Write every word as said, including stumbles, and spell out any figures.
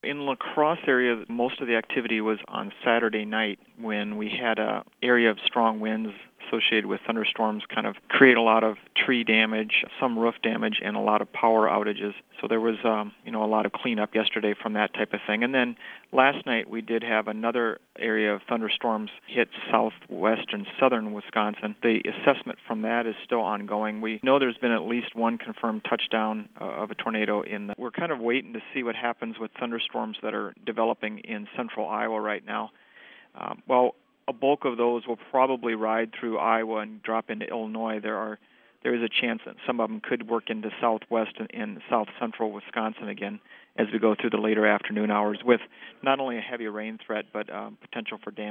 In La Crosse area, most of the activity was on Saturday night when we had a area of strong winds associated with thunderstorms kind of create a lot of tree damage, some roof damage, and a lot of power outages. So there was, um, you know, a lot of cleanup yesterday from that type of thing. And then last night we did have another area of thunderstorms hit southwest and southern Wisconsin. The assessment from that is still ongoing. We know there's been at least one confirmed touchdown uh, of a tornado in the, we're kind of waiting to see what happens with thunderstorms that are developing in central Iowa right now. Um, well, a bulk of those will probably ride through Iowa and drop into Illinois. There are there is a chance that some of them could work into southwest and, and south central Wisconsin again as we go through the later afternoon hours with not only a heavy rain threat but um, potential for damage.